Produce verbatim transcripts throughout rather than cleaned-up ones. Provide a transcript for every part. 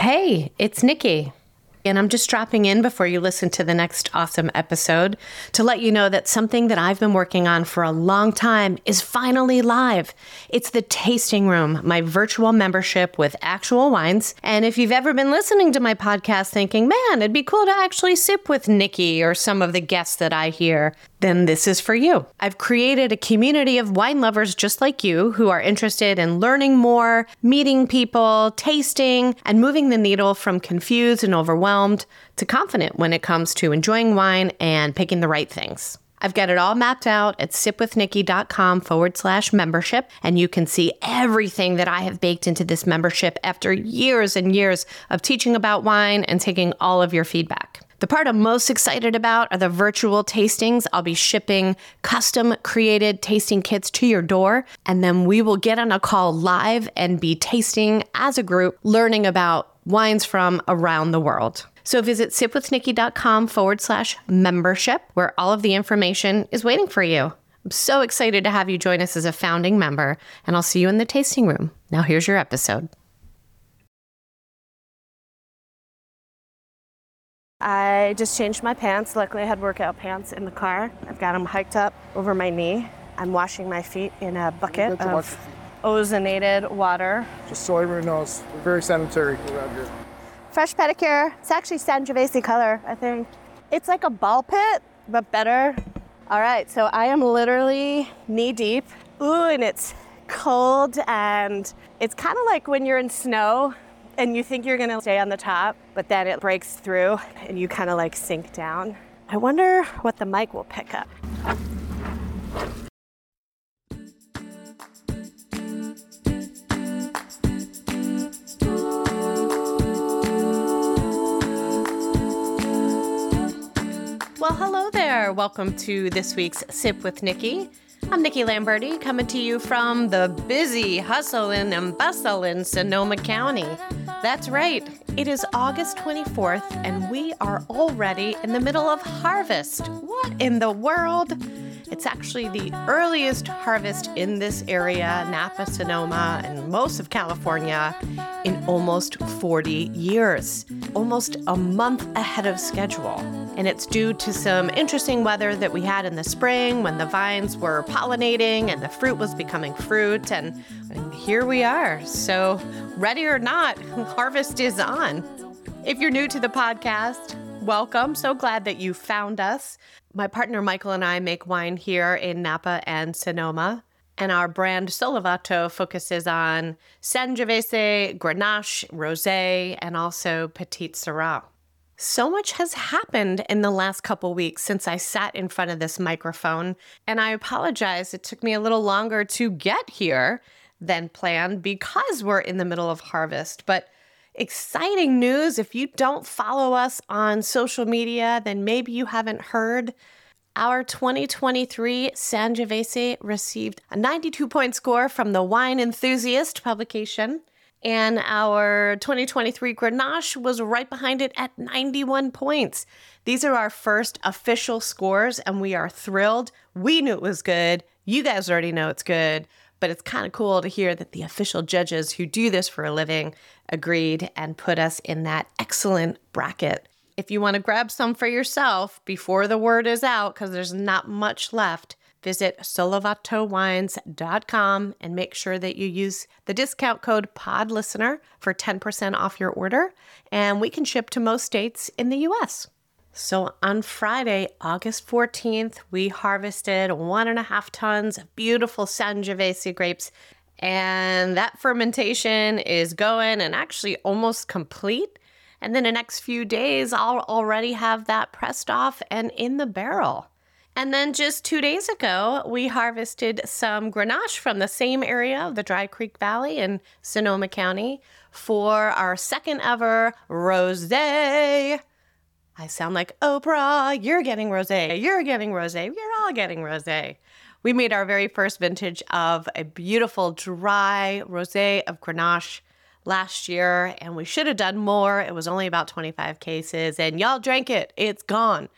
Hey, it's Nikki. And I'm just dropping in before you listen to the next awesome episode to let you know that something that I've been working on for a long time is finally live. It's the Tasting Room, my virtual membership with actual wines. And if you've ever been listening to my podcast thinking, man, it'd be cool to actually sip with Nikki or some of the guests that I hear, then this is for you. I've created a community of wine lovers just like you who are interested in learning more, meeting people, tasting, and moving the needle from confused and overwhelmed to confident when it comes to enjoying wine and picking the right things. I've got it all mapped out at sipwithnikki.com forward slash membership, and you can see everything that I have baked into this membership after years and years of teaching about wine and taking all of your feedback. The part I'm most excited about are the virtual tastings. I'll be shipping custom created tasting kits to your door, and then we will get on a call live and be tasting as a group, learning about wines from around the world. So visit sipwithnikki.com forward slash membership, where all of the information is waiting for you. I'm so excited to have you join us as a founding member, and I'll see you in the tasting room. Now here's your episode. I just changed my pants. Luckily, I had workout pants in the car. I've got them hiked up over my knee. I'm washing my feet in a bucket of ozonated water. Just so everyone knows, we're very sanitary around here. Fresh pedicure. It's actually Sangiovese color, I think. It's like a ball pit, but better. All right, so I am literally knee deep. Ooh, and it's cold, and it's kind of like when you're in snow and you think you're gonna stay on the top, but then it breaks through and you kind of like sink down. I wonder what the mic will pick up. Well, hello there. Welcome to this week's Sip with Nikki. I'm Nikki Lamberti, coming to you from the busy, hustling, and bustling Sonoma County. That's right, it is August twenty-fourth, and we are already in the middle of harvest. What in the world? It's actually the earliest harvest in this area, Napa, Sonoma, and most of California, in almost forty years. Almost a month ahead of schedule. And it's due to some interesting weather that we had in the spring when the vines were pollinating and the fruit was becoming fruit. And, and here we are. So ready or not, harvest is on. If you're new to the podcast, welcome. So glad that you found us. My partner Michael and I make wine here in Napa and Sonoma. And our brand Solavato focuses on Sangiovese, Grenache, Rosé, and also Petite Sirah. So much has happened in the last couple weeks since I sat in front of this microphone, and I apologize. It took me a little longer to get here than planned because we're in the middle of harvest. But exciting news, if you don't follow us on social media, then maybe you haven't heard. Our twenty twenty-three Sangiovese received a ninety-two point score from the Wine Enthusiast publication, and our twenty twenty-three Grenache was right behind it at ninety-one points. These are our first official scores, and we are thrilled. We knew it was good. You guys already know it's good, but it's kind of cool to hear that the official judges who do this for a living agreed and put us in that excellent bracket. If you want to grab some for yourself before the word is out, because there's not much left, visit solavato wines dot com and make sure that you use the discount code PODLISTENER for ten percent off your order, and we can ship to most states in the U S. So on Friday, August fourteenth, we harvested one and a half tons of beautiful Sangiovese grapes, and that fermentation is going and actually almost complete. And then the next few days, I'll already have that pressed off and in the barrel. And then just two days ago, we harvested some Grenache from the same area of the Dry Creek Valley in Sonoma County for our second ever rosé. I sound like Oprah. You're getting rosé. You're getting rosé. We're all getting rosé. We made our very first vintage of a beautiful dry rosé of Grenache last year, and we should have done more. It was only about twenty-five cases, and y'all drank it. It's gone.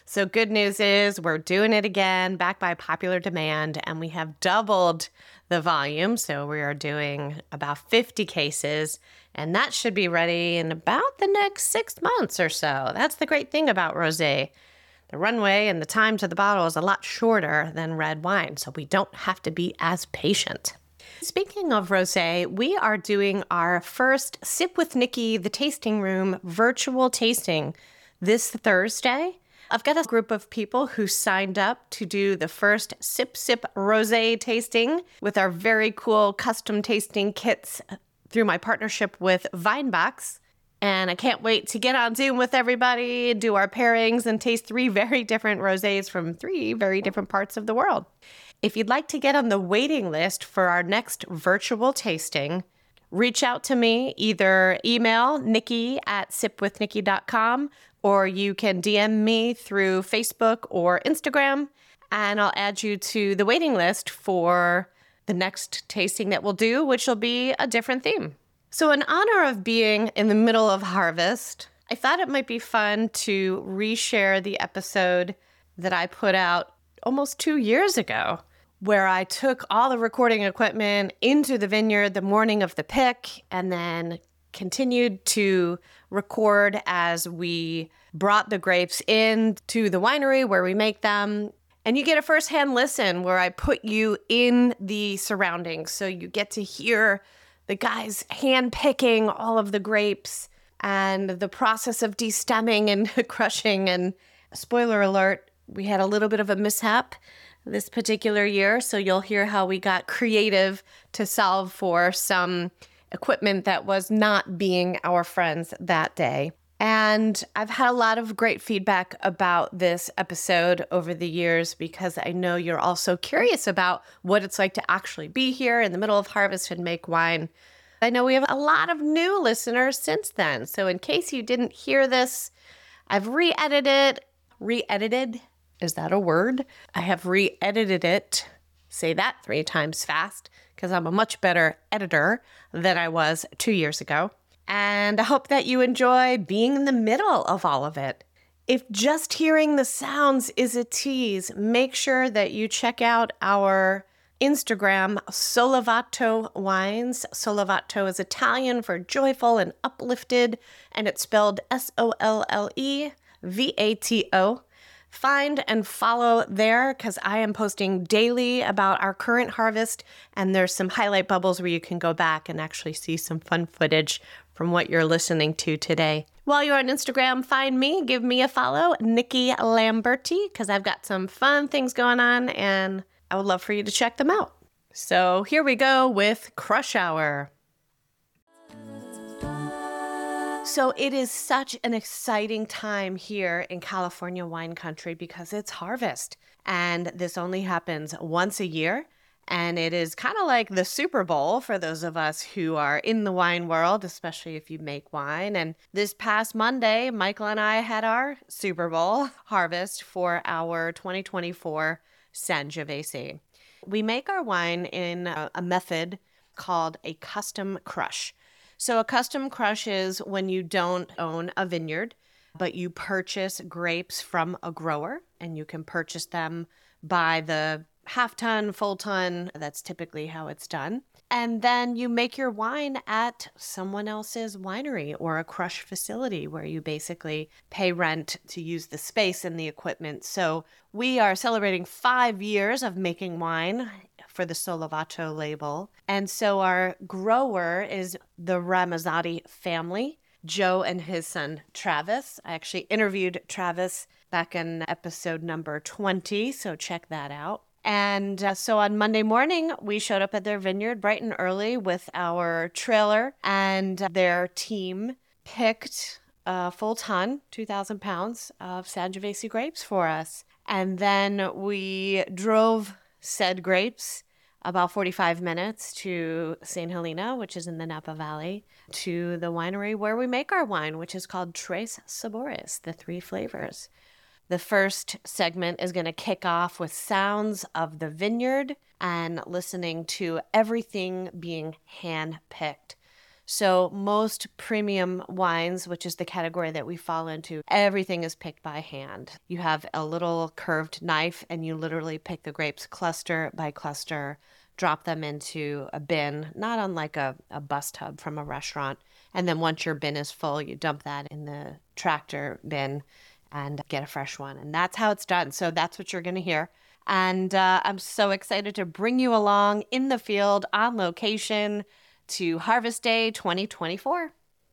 So good news is we're doing it again, back by popular demand, and we have doubled the volume. So we are doing about fifty cases, and that should be ready in about the next six months or so. That's the great thing about rosé. The runway and the time to the bottle is a lot shorter than red wine, so we don't have to be as patient. Speaking of rosé, we are doing our first Sip with Nikki, the tasting room virtual tasting this Thursday. I've got a group of people who signed up to do the first Sip Sip Rosé tasting with our very cool custom tasting kits through my partnership with Vinebox. And I can't wait to get on Zoom with everybody, do our pairings, and taste three very different rosés from three very different parts of the world. If you'd like to get on the waiting list for our next virtual tasting, reach out to me, either email Nikki at sip with nikki dot com, or you can D M me through Facebook or Instagram, and I'll add you to the waiting list for the next tasting that we'll do, which will be a different theme. So in honor of being in the middle of harvest, I thought it might be fun to reshare the episode that I put out almost two years ago, where I took all the recording equipment into the vineyard the morning of the pick and then continued to record as we brought the grapes in to the winery where we make them. And you get a firsthand listen where I put you in the surroundings. So you get to hear the guys hand picking all of the grapes and the process of destemming and crushing. And spoiler alert, we had a little bit of a mishap this particular year. So you'll hear how we got creative to solve for some equipment that was not being our friends that day. And I've had a lot of great feedback about this episode over the years because I know you're also curious about what it's like to actually be here in the middle of harvest and make wine. I know we have a lot of new listeners since then. So in case you didn't hear this, I've re-edited, re-edited, is that a word? I have re-edited it. Say that three times fast because I'm a much better editor than I was two years ago. And I hope that you enjoy being in the middle of all of it. If just hearing the sounds is a tease, make sure that you check out our Instagram, Sollevato Wines. Sollevato is Italian for joyful and uplifted, and it's spelled S O L L E V A T O. Find and follow there because I am posting daily about our current harvest, and there's some highlight bubbles where you can go back and actually see some fun footage from what you're listening to today. While you're on Instagram, find me, give me a follow, Nikki Lamberti, because I've got some fun things going on, and I would love for you to check them out. So here we go with Crush Hour. So it is such an exciting time here in California wine country because it's harvest. And this only happens once a year. And it is kind of like the Super Bowl for those of us who are in the wine world, especially if you make wine. And this past Monday, Michael and I had our Super Bowl harvest for our twenty twenty-four Sangiovese. We make our wine in a, a method called a custom crush. So a custom crush is when you don't own a vineyard, but you purchase grapes from a grower, and you can purchase them by the half ton, full ton. That's typically how it's done. And then you make your wine at someone else's winery or a crush facility where you basically pay rent to use the space and the equipment. So we are celebrating five years of making wine for the Sollevato label. And so our grower is the Ramazzotti family, Joe and his son Travis. I actually interviewed Travis back in episode number twenty, so check that out. And uh, so on Monday morning, we showed up at their vineyard bright and early with our trailer, and their team picked a full ton, two thousand pounds of Sangiovese grapes for us. And then we drove said grapes about forty-five minutes to Saint Helena, which is in the Napa Valley, to the winery where we make our wine, which is called Tres Sabores, the three flavors. The first segment is going to kick off with sounds of the vineyard and listening to everything being hand-picked. So most premium wines, which is the category that we fall into, everything is picked by hand. You have a little curved knife and you literally pick the grapes cluster by cluster, drop them into a bin, not unlike a, a bus tub from a restaurant. And then once your bin is full, you dump that in the tractor bin and get a fresh one. And that's how it's done. So that's what you're going to hear. And uh, I'm so excited to bring you along in the field on location to Harvest Day twenty twenty-four.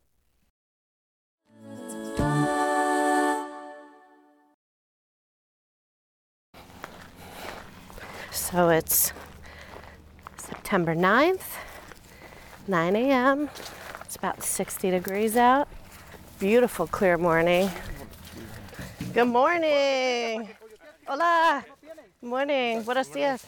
So it's September ninth, nine a.m. It's about sixty degrees out. Beautiful clear morning. Good morning. Hola. Good morning. Buenos dias.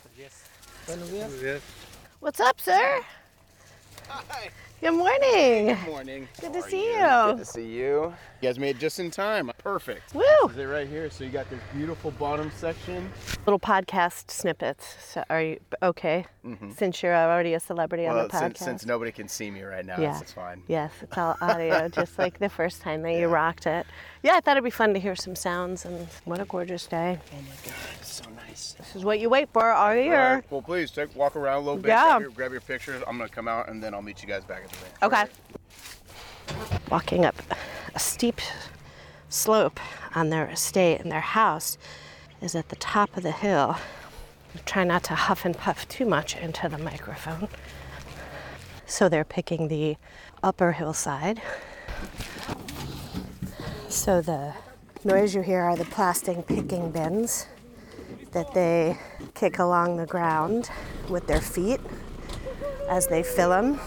What's up, sir? Hi. Good morning. Good morning. Good to How are see you. Good to see you. You guys made it just in time. Perfect. Woo! This is it right here. So you got this beautiful bottom section. Little podcast snippets. So are you okay? Mm-hmm. Since you're already a celebrity well, on the podcast. Since, since nobody can see me right now, yeah. it's fine. Yes, it's all audio, just like the first time that you rocked it. Yeah, I thought it'd be fun to hear some sounds, and what a gorgeous day. Oh my God, it's so nice. This is what you wait for all year. Right. Well, please take walk around a little bit. Yeah. Grab your, grab your pictures. I'm gonna come out and then I'll meet you guys back at the ranch. Okay. Right. Walking up a steep slope on their estate, and their house is at the top of the hill. Try not to huff and puff too much into the microphone. So they're picking the upper hillside. So the noise you hear are the plastic picking bins that they kick along the ground with their feet as they fill them.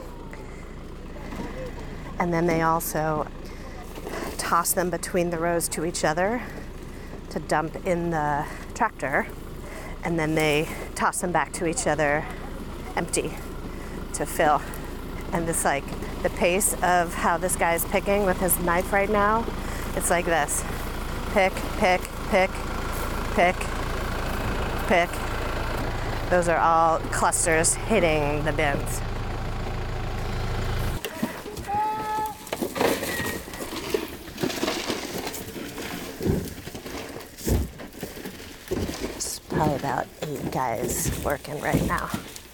And then they also toss them between the rows to each other to dump in the tractor. And then they toss them back to each other empty to fill. And it's like the pace of how this guy's picking with his knife right now, it's like this. Pick, pick, pick, pick, pick. Those are all clusters hitting the bins. It's probably about eight guys working right now.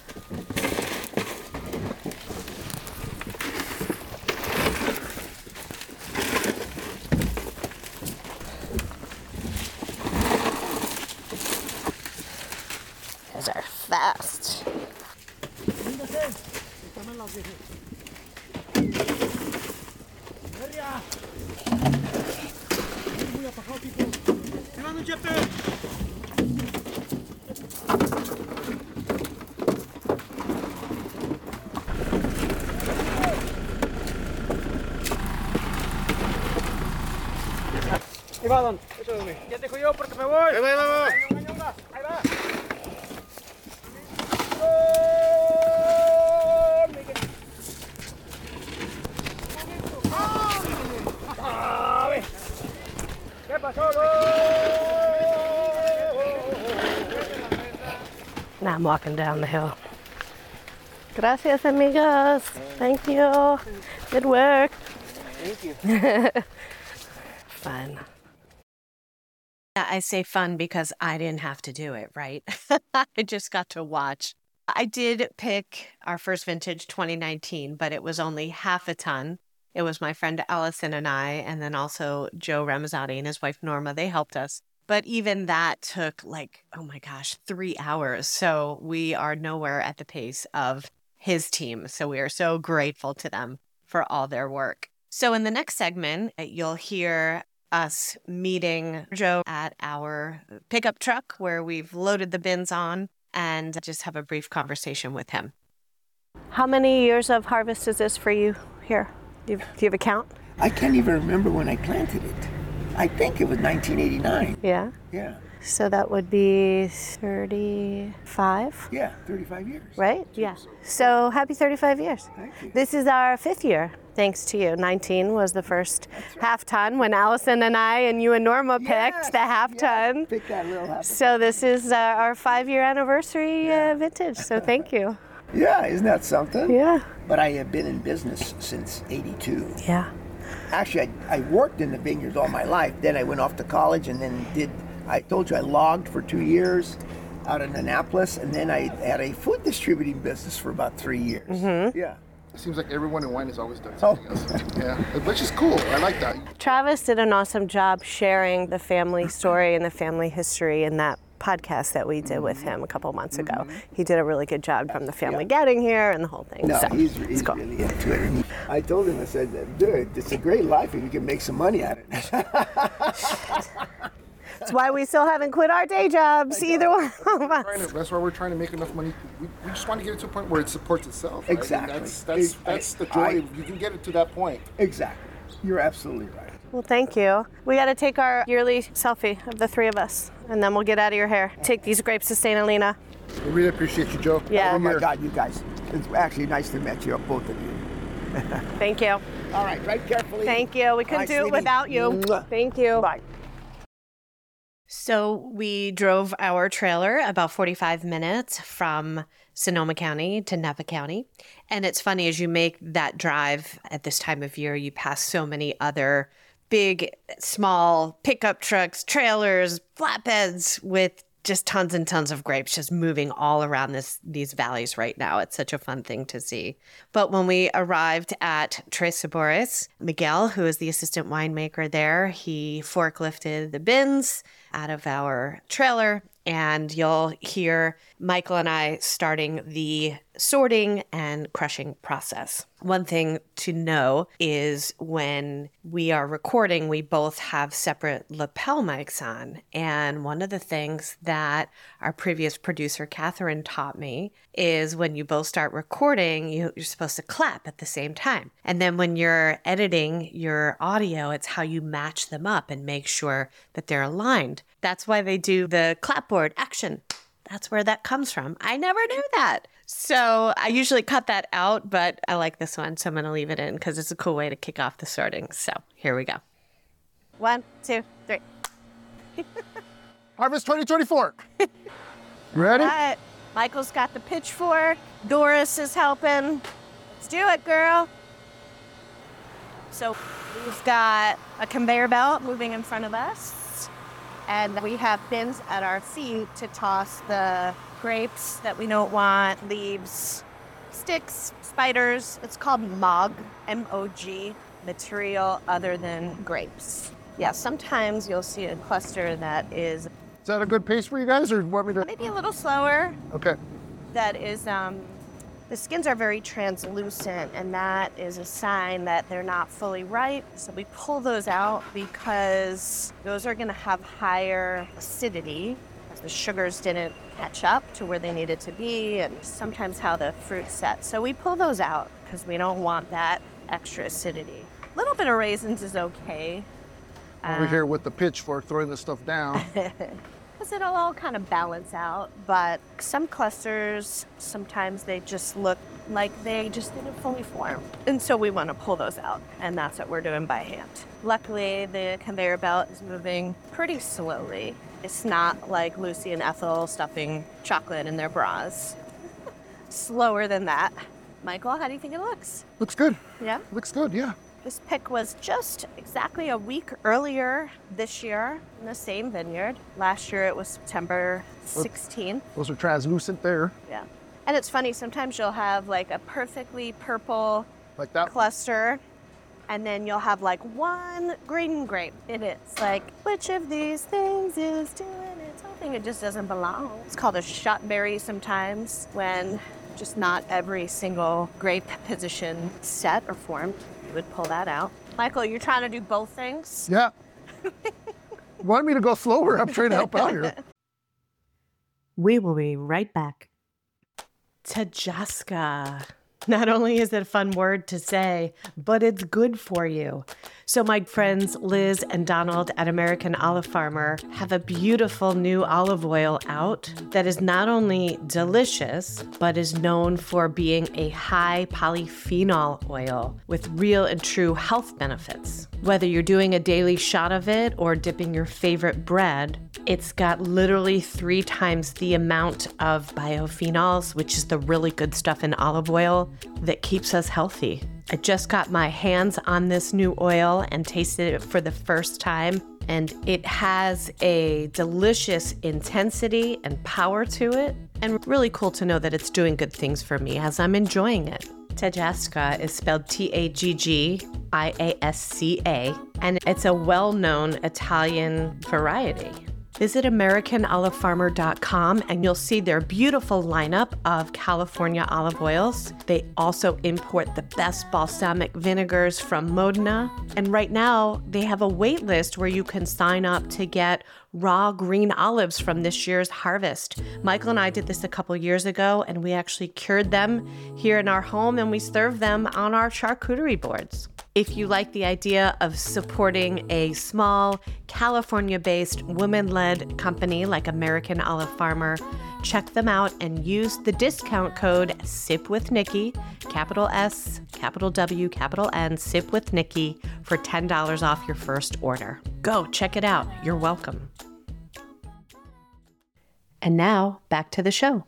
Those are fast. Ahí va, don. Échale. Ya te dejo yo porque me voy. Ahí va, ahí va, ahí va. Ahí va. Ahí va. ¿Qué pasó? Now I'm walking down the hill. Gracias, amigos. Thank you. Good work. Thank you. Fun. Yeah, I say fun because I didn't have to do it, right? I just got to watch. I did pick our first vintage twenty nineteen, but it was only half a ton. It was my friend Allison and I, and then also Joe Ramazzotti and his wife Norma. They helped us. But even that took like, oh my gosh, three hours. So we are nowhere at the pace of his team. So we are so grateful to them for all their work. So in the next segment, you'll hear us meeting Joe at our pickup truck where we've loaded the bins on and just have a brief conversation with him. How many years of harvest is this for you here? Do you, do you have a count? I can't even remember when I planted it. I think it was nineteen eighty-nine. Yeah. Yeah. So that would be thirty-five? Yeah, thirty-five years. Right? Yeah. So happy thirty-five years. Thank you. This is our fifth year, thanks to you. nineteen was the first half ton when Allison and I and you and Norma picked Yes, the half yes, ton. Pick that little half. So this is uh, our five-year anniversary uh, vintage. So thank you. Yeah, isn't that something? Yeah. But I have been in business since eighty-two. Yeah. Actually, I, I worked in the vineyards all my life. Then I went off to college and then did, I told you I logged for two years out in Annapolis. And then I had a food distributing business for about three years. Mm-hmm. Yeah. It seems like everyone in wine has always done something else. Yeah, which is cool. I like that. Travis did an awesome job sharing the family story and the family history in that podcast that we did with him a couple months ago. Mm-hmm. He did a really good job from the family yeah. getting here and the whole thing. No, so, he's, he's cool. really into it. I told him, I said, dude, it's a great life if you can make some money at it. That's why we still haven't quit our day jobs, either one of us. To, that's why we're trying to make enough money. We, we just want to get it to a point where it supports itself. Right? Exactly. That's, that's, it, that's I, the joy. I, you can get it to that point. Exactly. You're absolutely right. Well, thank you. We got to take our yearly selfie of the three of us, and then we'll get out of your hair. Take these grapes to Saint Helena. We really appreciate you, Joe. Yeah. Oh, my God, you guys. It's actually nice to meet you, both of you. Thank you. All right, drive carefully. Thank you. We couldn't Bye, do it sweetie. without you. Mwah. Thank you. Bye. So we drove our trailer about forty-five minutes from Sonoma County to Napa County. And it's funny, as you make that drive at this time of year, you pass so many other big, small pickup trucks, trailers, flatbeds with just tons and tons of grapes just moving all around this these valleys right now. It's such a fun thing to see. But when we arrived at Tres Sabores, Miguel, who is the assistant winemaker there, he forklifted the bins out of our trailer, and you'll hear Michael and I starting the sorting and crushing process. One thing to know is when we are recording, we both have separate lapel mics on. And one of the things that our previous producer, Catherine, taught me is when you both start recording, you, you're supposed to clap at the same time. And then when you're editing your audio, it's how you match them up and make sure that they're aligned. That's why they do the clapboard action. That's where that comes from. I never knew that. So I usually cut that out, but I like this one, so I'm going to leave it in because it's a cool way to kick off the sorting. So here we go. One, two, three. Harvest twenty twenty-four. Ready? All right. Michael's got the pitchfork. Doris is helping. Let's do it, girl. So we've got a conveyor belt moving in front of us. And we have bins at our feet to toss the grapes that we don't want, leaves, sticks, spiders. It's called M O G, M O G, material other than grapes. Yeah, sometimes you'll see a cluster that is... Is that a good pace for you guys, or do you want me to... maybe a little slower. Okay. That is... um. The skins are very translucent, and that is a sign that they're not fully ripe. So we pull those out because those are going to have higher acidity as the sugars didn't catch up to where they needed to be, and sometimes how the fruit's set. So we pull those out because we don't want that extra acidity. A little bit of raisins is okay. Over um, here with the pitchfork throwing this stuff down. Because it'll all kind of balance out, but some clusters, sometimes they just look like they just didn't fully form. And so we want to pull those out, and that's what we're doing by hand. Luckily, the conveyor belt is moving pretty slowly. It's not like Lucy and Ethel stuffing chocolate in their bras. Slower than that. Michael, how do you think it looks? Looks good. Yeah? Looks good, yeah. This pick was just exactly a week earlier this year in the same vineyard. Last year it was September sixteenth. Those are translucent there. Yeah. And it's funny, sometimes you'll have like a perfectly purple like that cluster, and then you'll have like one green grape in it. It's like, which of these things is doing its own thing? It just doesn't belong. It's called a shotberry sometimes, when just not every single grape position set or formed. Would pull that out. Michael, you're trying to do both things? Yeah. Want me to go slower? I'm trying to help out here. We will be right back. Tajaska. Not only is it a fun word to say, but it's good for you. So my friends Liz and Donald at American Olive Farmer have a beautiful new olive oil out that is not only delicious, but is known for being a high polyphenol oil with real and true health benefits. Whether you're doing a daily shot of it or dipping your favorite bread, it's got literally three times the amount of biophenols, which is the really good stuff in olive oil that keeps us healthy. I just got my hands on this new oil and tasted it for the first time, and it has a delicious intensity and power to it, and really cool to know that it's doing good things for me as I'm enjoying it. Taggiasca is spelled T A G G I A S C A, and it's a well-known Italian variety. Visit American Olive Farmer dot com and you'll see their beautiful lineup of California olive oils. They also import the best balsamic vinegars from Modena. And right now, they have a wait list where you can sign up to get raw green olives from this year's harvest. Michael and I did this a couple years ago, and we actually cured them here in our home, and we served them on our charcuterie boards. If you like the idea of supporting a small, California-based, women-led company like American Olive Farmer, check them out and use the discount code SIPWithNikki, capital S, capital W, capital N, SIPWithNikki, for ten dollars off your first order. Go, check it out. You're welcome. And now, back to the show.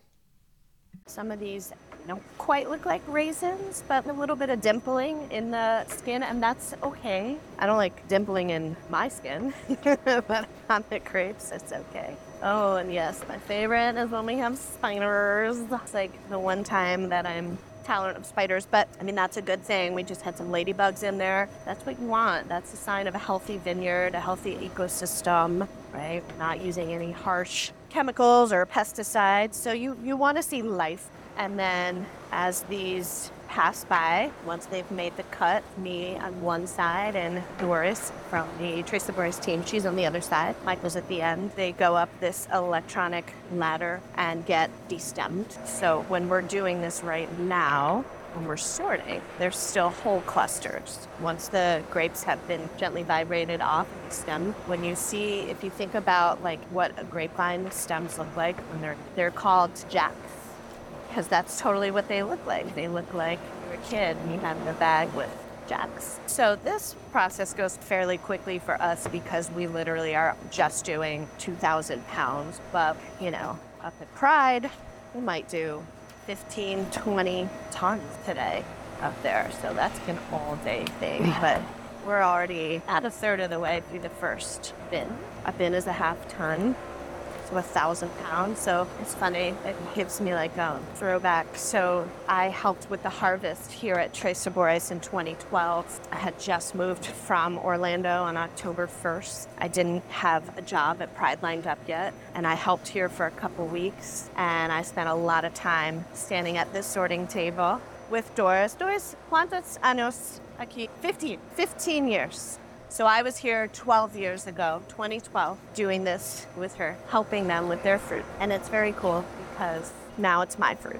Some of these don't quite look like raisins, but a little bit of dimpling in the skin, and that's okay. I don't like dimpling in my skin, but on the grapes, it's okay. Oh, and yes, my favorite is when we have spiders. It's like the one time that I'm tolerant of spiders, but I mean, that's a good thing. We just had some ladybugs in there. That's what you want. That's a sign of a healthy vineyard, a healthy ecosystem, right? We're not using any harsh chemicals or pesticides. So you, you want to see life. And then as these pass by, once they've made the cut, me on one side and Doris from the Tres Sabores team, she's on the other side. Michael's at the end. They go up this electronic ladder and get destemmed. So when we're doing this right now, when we're sorting, there's still whole clusters. Once the grapes have been gently vibrated off the stem, when you see, if you think about like what a grapevine stems look like when they're, they're called jacks. Because that's totally what they look like. They look like you're a kid and you have a bag with jacks. So this process goes fairly quickly for us because we literally are just doing two thousand pounds. But, you know, up at Pride, we might do fifteen, twenty tons today up there. So that's an all-day thing. But we're already at a third of the way through the first bin. A bin is a half ton. So a thousand pounds. So it's funny. It gives me like a throwback. So I helped with the harvest here at Tres Sabores in twenty twelve. I had just moved from Orlando on October first. I didn't have a job at Pride lined up yet. And I helped here for a couple weeks. And I spent a lot of time standing at this sorting table with Doris. Doris, ¿cuántos años aquí? fifteen. fifteen years. So I was here twelve years ago, twenty twelve, doing this with her, helping them with their fruit. And it's very cool because now it's my fruit.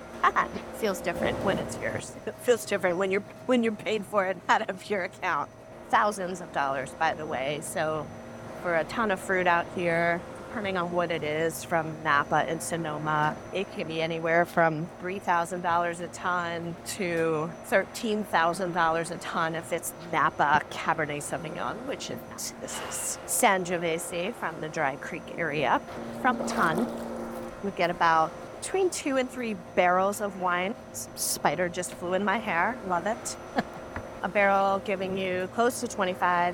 It feels different when it's yours. It feels different when you're when you're paid for it out of your account. Thousands of dollars, by the way. So for a ton of fruit out here, depending on what it is, from Napa and Sonoma, it can be anywhere from three thousand dollars a ton to thirteen thousand dollars a ton if it's Napa Cabernet Sauvignon, which is, this is Sangiovese from the Dry Creek area. From a ton, we get about between two and three barrels of wine. Spider just flew in my hair, love it. A barrel giving you close to twenty-five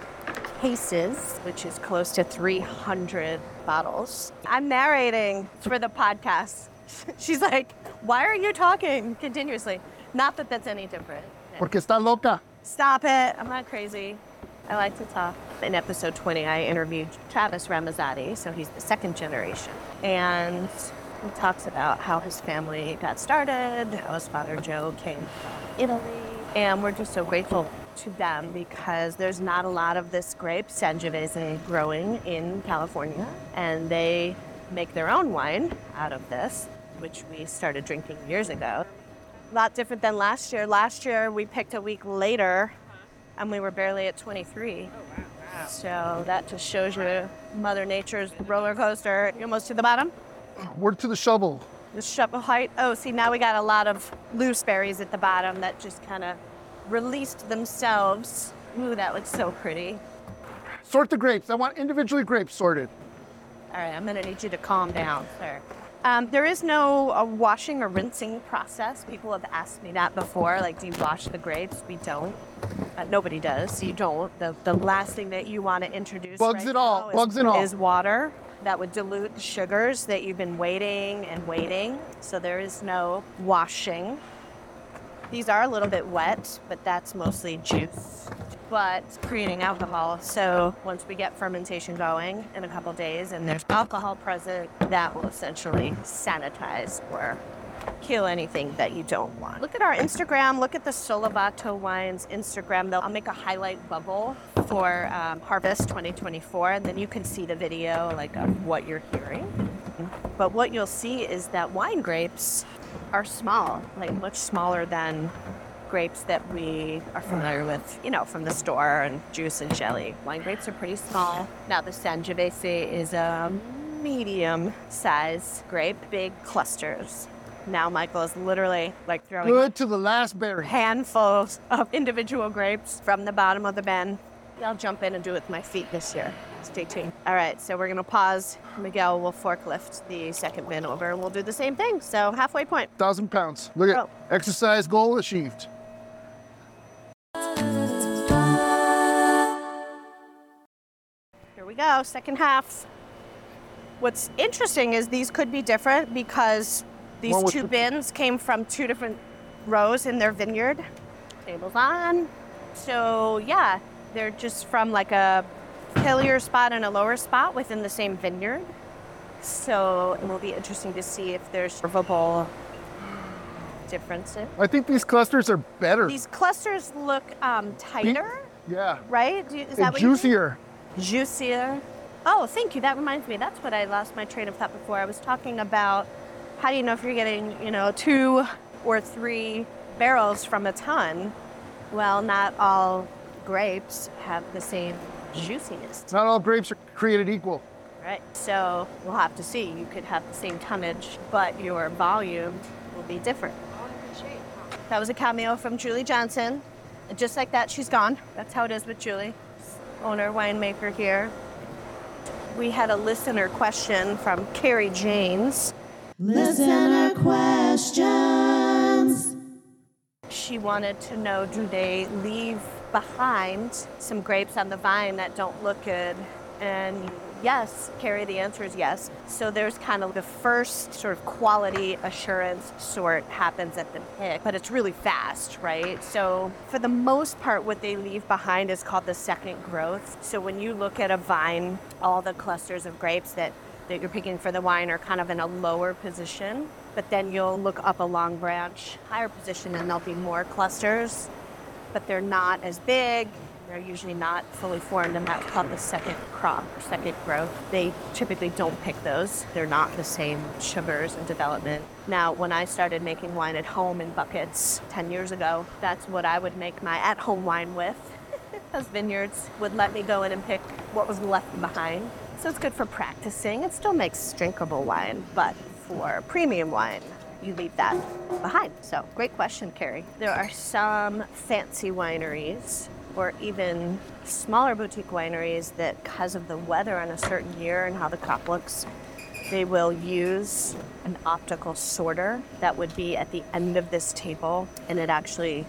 cases, which is close to three hundred bottles. I'm narrating for the podcast. She's like, why are you talking continuously? Not that that's any different. Porque está loca. Stop it. I'm not crazy. I like to talk. In episode twenty, I interviewed Travis Ramazzotti, so he's the second generation. And he talks about how his family got started, how his father Joe came from Italy. And we're just so grateful to them because there's not a lot of this grape, Sangiovese, growing in California. And they make their own wine out of this, which we started drinking years ago. A lot different than last year. Last year we picked a week later and we were barely at twenty-three. Oh, wow. Wow. So that just shows you Mother Nature's roller coaster. You almost to the bottom? We're to the shovel. The shovel height. Oh, see, now we got a lot of loose berries at the bottom that just kind of released themselves. Ooh, that looks so pretty. Sort the grapes. I want individually grapes sorted. All right, I'm gonna need you to calm down, sir. Um, there is no uh, washing or rinsing process. People have asked me that before, like, do you wash the grapes? We don't. Uh, nobody does. You don't. The, the last thing that you want to introduce Bugs right and all. now Bugs is, and all. is water. That would dilute the sugars that you've been waiting and waiting. So there is no washing. These are a little bit wet, but that's mostly juice. But creating alcohol. So once we get fermentation going in a couple days and there's alcohol present, that will essentially sanitize or kill anything that you don't want. Look at our Instagram. Look at the Solavato Wines Instagram. I'll make a highlight bubble for um, Harvest twenty twenty-four, and then you can see the video like of what you're hearing. But what you'll see is that wine grapes are small, like much smaller than grapes that we are familiar with, you know, from the store and juice and jelly. Wine grapes are pretty small. Now the Sangiovese is a medium size grape, big clusters. Now Michael is literally like throwing Good to the last berry. handfuls of individual grapes from the bottom of the bin. I'll jump in and do it with my feet this year. Stay tuned. All right, so we're gonna pause. Miguel will forklift the second bin over and we'll do the same thing. So halfway point. Thousand pounds. Look at Oh. exercise goal achieved. Here we go, second half. What's interesting is these could be different because these One with two the- bins came from two different rows in their vineyard. Tables on. So yeah, they're just from like a hillier spot and a lower spot within the same vineyard. So it will be interesting to see if there's observable differences. I think these clusters are better. These clusters look um, tighter, Yeah. right? Do you- Is And that what you think? juicier. Juicier. Oh, thank you. That reminds me. That's what I lost my train of thought before. I was talking about how do you know if you're getting, you know, two or three barrels from a ton? Well, not all grapes have the same juiciness, Not all grapes are created equal. right? So we'll have to see. You could have the same tonnage, but your volume will be different. That was a cameo from Julie Johnson. And just like that, she's gone. That's how it is with Julie, owner, winemaker here. We had a listener question from Carrie Janes. Listener questions. She wanted to know, do they leave behind some grapes on the vine that don't look good? And yes, Carrie, the answer is yes. So there's kind of the first sort of quality assurance sort happens at the pick, but it's really fast, right? So for the most part, what they leave behind is called the second growth. So when you look at a vine, all the clusters of grapes that, that you're picking for the wine are kind of in a lower position, but then you'll look up a long branch, higher position, and there'll be more clusters, but they're not as big. They're usually not fully formed, and that's called the second crop, or second growth. They typically don't pick those. They're not the same sugars and development. Now, when I started making wine at home in buckets ten years ago, that's what I would make my at-home wine with. Those vineyards would let me go in and pick what was left behind. So it's good for practicing. It still makes drinkable wine, but for premium wine, you leave that behind. So great question, Carrie. There are some fancy wineries or even smaller boutique wineries that, because of the weather in a certain year and how the crop looks, they will use an optical sorter that would be at the end of this table, and it actually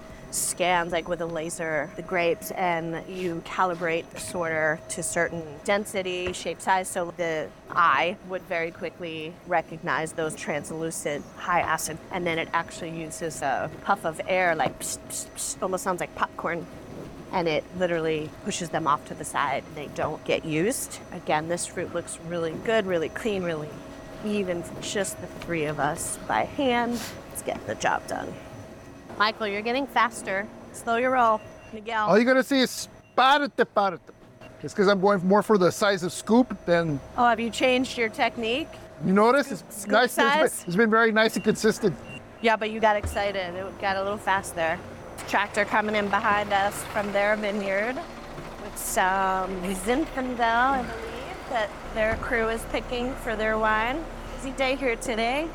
scans, like with a laser, the grapes, and you calibrate the sorter to certain density, shape, size, so the eye would very quickly recognize those translucent high acid, and then it actually uses a puff of air, like psst, psst, psst, almost sounds like popcorn, and it literally pushes them off to the side. They don't get used. Again, this fruit looks really good, really clean, really even for just the three of us by hand. Let's get the job done. Michael, you're getting faster. Slow your roll. Miguel. All you gotta see is sparate, parate. It's because I'm going more for the size of scoop than, Oh, have you changed your technique? you notice? It's Scoop nice. It's been, size? it's been very nice and consistent. Yeah, but you got excited. It got a little fast there. Tractor coming in behind us from their vineyard with some Zinfandel, I believe, that their crew is picking for their wine. Busy day here today.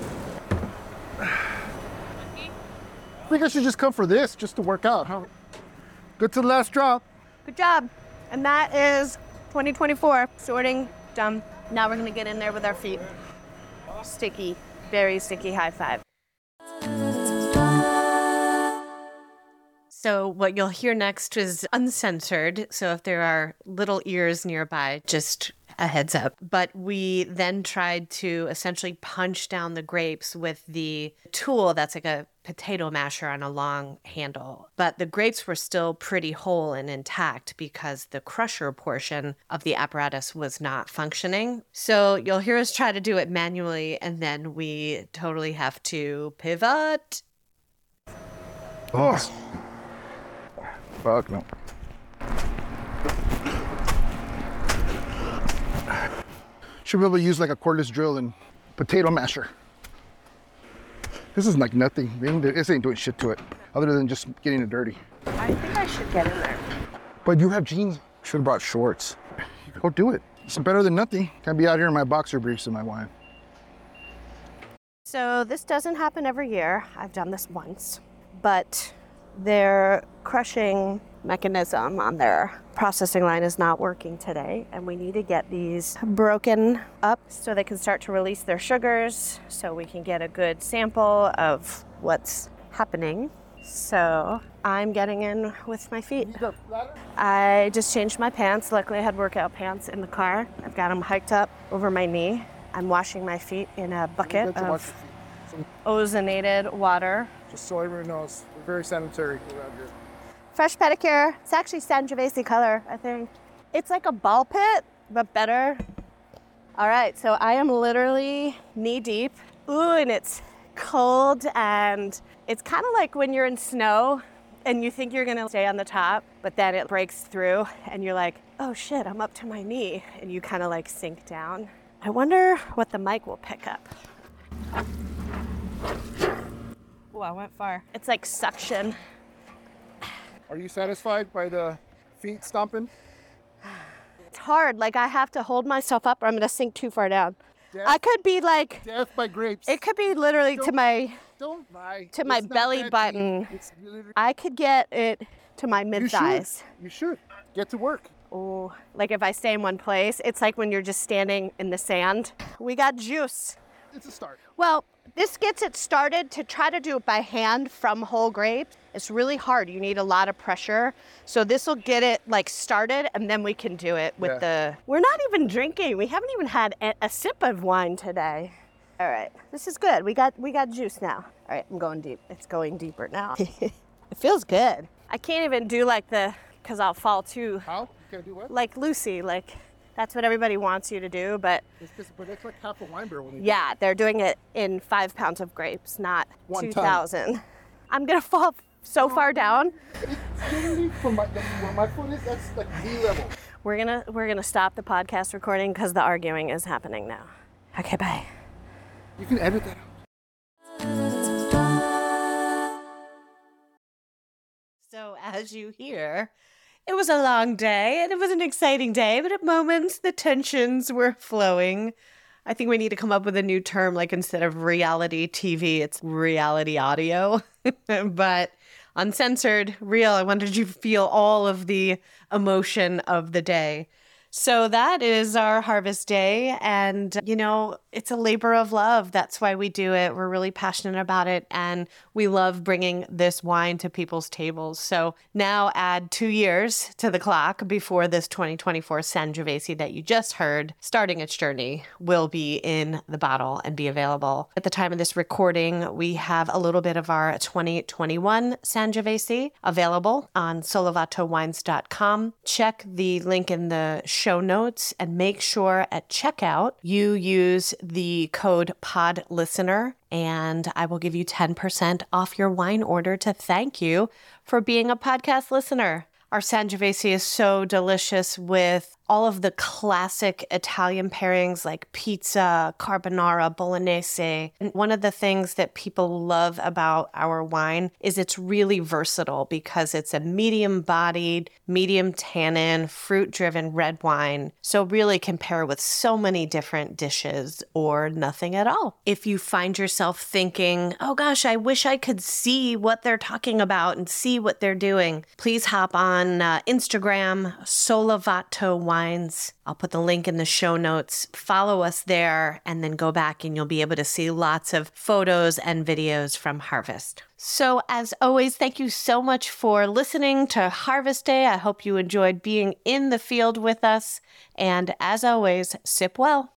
I think I should just come for this, just to work out, huh? Good to the last drop. Good job. And that is twenty twenty-four. Sorting done. Now we're gonna get in there with our feet. Sticky, very sticky high five. So what you'll hear next is uncensored. So if there are little ears nearby, just a heads up. But we then tried to essentially punch down the grapes with the tool that's like a potato masher on a long handle. But the grapes were still pretty whole and intact because the crusher portion of the apparatus was not functioning. So you'll hear us try to do it manually, and then we totally have to pivot. Oh. Fuck no. Should be able to use like a cordless drill and potato masher. This is like nothing. This ain't doing shit to it, other than just getting it dirty. I think I should get in there. But you have jeans. Should have brought shorts. Go do it. It's better than nothing. Can't be out here in my boxer briefs and my wine. So this doesn't happen every year. I've done this once, but their crushing mechanism on their processing line is not working today, and we need to get these broken up so they can start to release their sugars so we can get a good sample of what's happening. So I'm getting in with my feet. I just changed my pants. Luckily I had workout pants in the car. I've got them hiked up over my knee. I'm washing my feet in a bucket of ozonated water. Just so everyone knows, we're very sanitary around here. Fresh pedicure. It's actually Sangiovese color, I think. It's like a ball pit, but better. All right, so I am literally knee deep. Ooh, and it's cold, and it's kind of like when you're in snow and you think you're gonna stay on the top, but then it breaks through and you're like, oh shit, I'm up to my knee, and you kind of like sink down. I wonder what the mic will pick up. Oh, I went far. It's like suction. Are you satisfied by the feet stomping? It's hard. Like I have to hold myself up or I'm gonna sink too far down. Death, I could be like, death by grapes. it could be literally Don't- to my Don't lie. to my It's not belly that button. deep. It's literally- I could get it to my you mid-thighs. should. You should. Get to work. Oh, like if I stay in one place, it's like when you're just standing in the sand. We got juice. It's a start. Well, this gets it started. To try to do it by hand from whole grapes, it's really hard. You need a lot of pressure. So this will get it like started, and then we can do it with Yeah. the, we're not even drinking. We haven't even had a, a sip of wine today. All right, this is good. We got, we got juice now. All right, I'm going deep. It's going deeper now. It feels good. I can't even do like the, cause I'll fall too, How? You can do what? like Lucy, like that's what everybody wants you to do, but It's just, but it's like half a wine barrel. When you yeah, they're doing it in five pounds of grapes, not One two ton. thousand. I'm gonna fall so far down. Literally from my, where my foot is, that's like knee level. We're gonna we're gonna stop the podcast recording because the arguing is happening now. Okay, bye. You can edit that out. So as you hear, it was a long day and it was an exciting day, but at moments the tensions were flowing. I think we need to come up with a new term, like instead of reality T V, it's reality audio. But uncensored, real. I wanted you to feel all of the emotion of the day. So that is our harvest day. And, you know, it's a labor of love. That's why we do it. We're really passionate about it. And we love bringing this wine to people's tables. So now add two years to the clock before this twenty twenty-four Sangiovese that you just heard, starting its journey, will be in the bottle and be available. At the time of this recording, we have a little bit of our twenty twenty-one Sangiovese available on Solovato Wines dot com. Check the link in the show notes and make sure at checkout you use the code PODLISTENER and I will give you ten percent off your wine order to thank you for being a podcast listener. Our Sangiovese is so delicious with all of the classic Italian pairings like pizza, carbonara, bolognese. And one of the things that people love about our wine is it's really versatile because it's a medium-bodied, medium tannin, fruit-driven red wine. So really can pair with so many different dishes or nothing at all. If you find yourself thinking, oh gosh, I wish I could see what they're talking about and see what they're doing, please hop on uh, Instagram, Solavato Wines. I'll put the link in the show notes. Follow us there and then go back and you'll be able to see lots of photos and videos from Harvest. So as always, thank you so much for listening to Harvest Day. I hope you enjoyed being in the field with us. And as always, sip well.